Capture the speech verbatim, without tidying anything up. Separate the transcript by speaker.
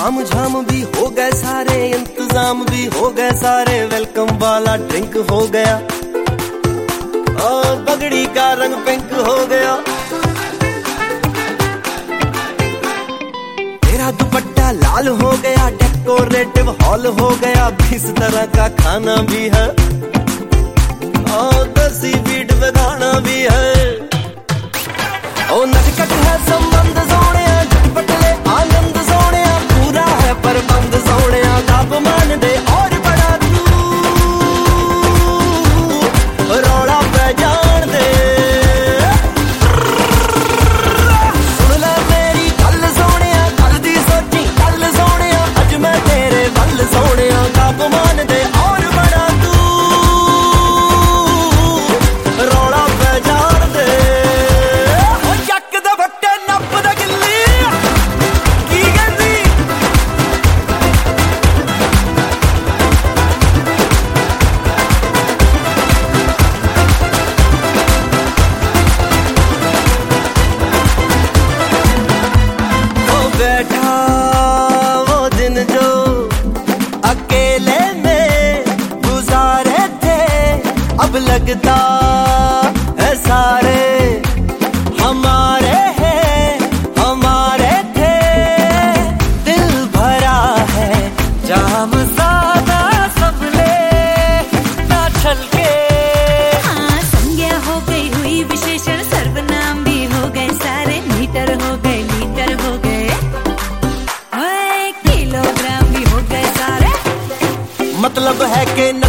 Speaker 1: ताम झाम भी हो गए सारे, इंतजाम भी हो गए सारे, वेलकम वाला ड्रिंक हो गया और पगड़ी का रंग पिंक हो गया। तेरा दुपट्टा लाल हो गया, डेकोरेटिव हॉल हो गया, बीस तरह का खाना भी है और दसी बीट पे गाना भी है। ओ नटखट है संबंध सोने, झटपट ले आनंद सोने, पूरा है प्रबंध सोने, गाप मान दे और बड़ा तू रौला पे जान दे। सुन ले मेरी गल सोने, कल दी सोची कल सोने, अज मैं तेरे बल सोने, गाप मान दे और बड़ा तू रौला पे जान दे। बैठा वो दिन जो अकेले में गुजारे थे, अब लगता है सारे हमारे हैं हमारे थे। दिल भरा है जाम ज़्यादा सबले ना छलके।
Speaker 2: हाँ, संज्ञा हो गई हुई विशेषण, सर्वनाम भी हो गए सारे, मीटर हो गए लीटर हो गए, किलोग्राम भी हो गए सारे।
Speaker 1: मतलब है कि